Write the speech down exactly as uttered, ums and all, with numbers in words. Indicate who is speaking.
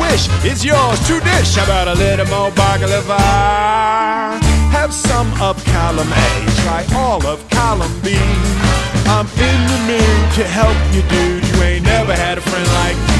Speaker 1: wish is yours to dish. How about a little more baklava? Have some of column A, try all of column B. I'm in the mood to help you, dude. You ain't never had a friend like me.